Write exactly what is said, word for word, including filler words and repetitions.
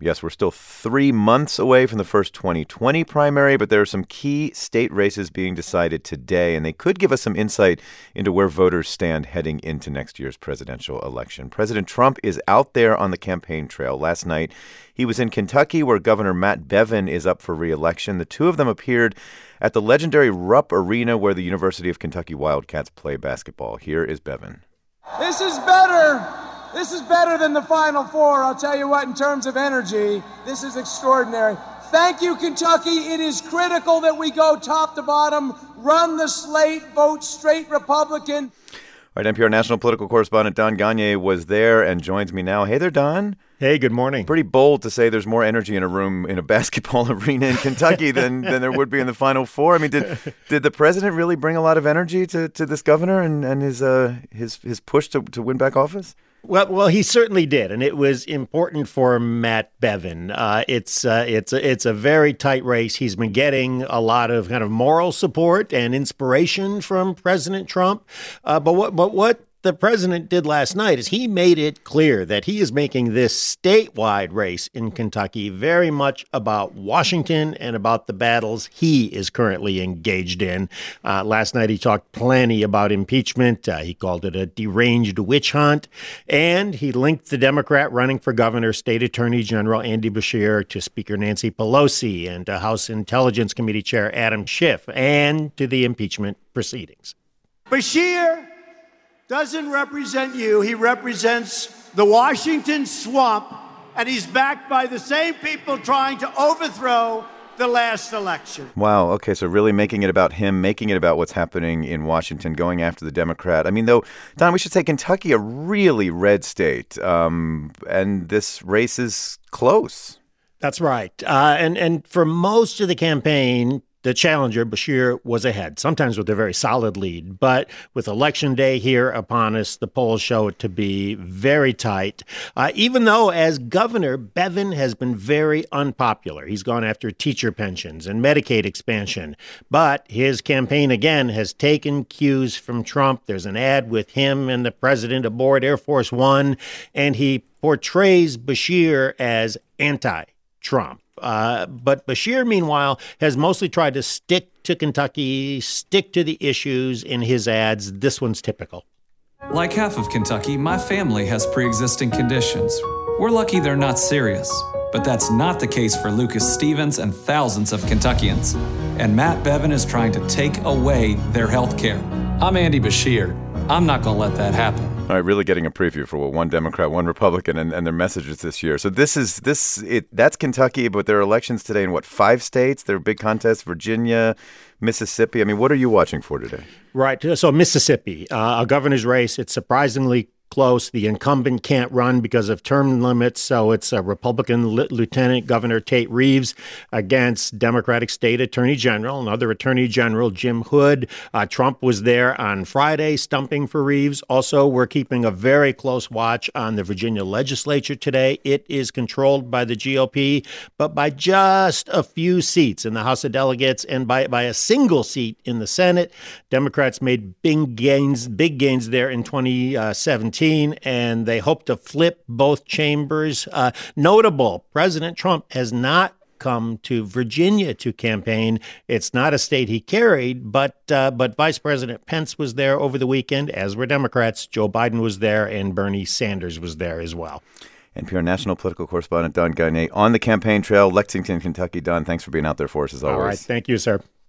Yes, we're still three months away from the first twenty twenty primary, but there are some key state races being decided today, and they could give us some insight into where voters stand heading into next year's presidential election. President Trump is out there on the campaign trail. Last night, he was in Kentucky, where Governor Matt Bevin is up for re-election. The two of them appeared at the legendary Rupp Arena, where the University of Kentucky Wildcats play basketball. Here is Bevin. This is better. This is better than the Final Four. I'll tell you what, in terms of energy, this is extraordinary. Thank you, Kentucky. It is critical that we go top to bottom, run the slate, vote straight Republican. All right, N P R national political correspondent Don Gagné was there and joins me now. Hey there, Don. Hey, good morning. Pretty bold to say there's more energy in a room in a basketball arena in Kentucky than, than there would be in the Final Four. I mean, did did the president really bring a lot of energy to, to this governor and, and his uh his his push to, to win back office? Well, well, he certainly did, and it was important for Matt Bevin. Uh, it's uh, it's a, it's a very tight race. He's been getting a lot of kind of moral support and inspiration from President Trump. Uh, but what but what the president did last night is he made it clear that he is making this statewide race in Kentucky very much about Washington and about the battles he is currently engaged in. Uh, last night, he talked plenty about impeachment. Uh, he called it a deranged witch hunt. And he linked the Democrat running for governor, State Attorney General Andy Beshear, to Speaker Nancy Pelosi and to House Intelligence Committee Chair Adam Schiff and to the impeachment proceedings. Beshear doesn't represent you. He represents the Washington swamp, and he's backed by the same people trying to overthrow the last election. Wow. Okay. So really making it about him, making it about what's happening in Washington, going after the Democrat. I mean, though, Don, we should say Kentucky, a really red state, um, and this race is close. That's right. Uh, and, and for most of the campaign, the challenger, Beshear, was ahead, sometimes with a very solid lead. But with Election Day here upon us, the polls show it to be very tight. Uh, even though, as governor, Bevin has been very unpopular. He's gone after teacher pensions and Medicaid expansion. But his campaign, again, has taken cues from Trump. There's an ad with him and the president aboard Air Force One, and he portrays Beshear as anti-Trump. Uh, but Beshear, meanwhile, has mostly tried to stick to Kentucky, stick to the issues in his ads. This one's typical. Like half of Kentucky, my family has pre-existing conditions. We're lucky they're not serious, but that's not the case for Lucas Stevens and thousands of Kentuckians. And Matt Bevin is trying to take away their health care. I'm Andy Beshear. I'm not going to let that happen. All right, really getting a preview for what one Democrat, one Republican, and, and their messages this year. So this is this it that's Kentucky, but there are elections today in what, five states? There are big contests: Virginia, Mississippi. I mean, what are you watching for today? Right. So Mississippi, uh, a governor's race. It's surprisingly close. The incumbent can't run because of term limits, so it's a Republican L- Lieutenant Governor Tate Reeves against Democratic State Attorney General, another Attorney General, Jim Hood. Uh, Trump was there on Friday, stumping for Reeves. Also, we're keeping a very close watch on the Virginia legislature today. It is controlled by the G O P, but by just a few seats in the House of Delegates and by, by a single seat in the Senate. Democrats made big gains, big gains there in twenty seventeen. And they hope to flip both chambers. Uh, notable, President Trump has not come to Virginia to campaign. It's not a state he carried, but uh, but Vice President Pence was there over the weekend, as were Democrats. Joe Biden was there, and Bernie Sanders was there as well. N P R national political correspondent Don Gagné on the campaign trail, Lexington, Kentucky. Don, thanks for being out there for us as always. All right. Thank you, sir.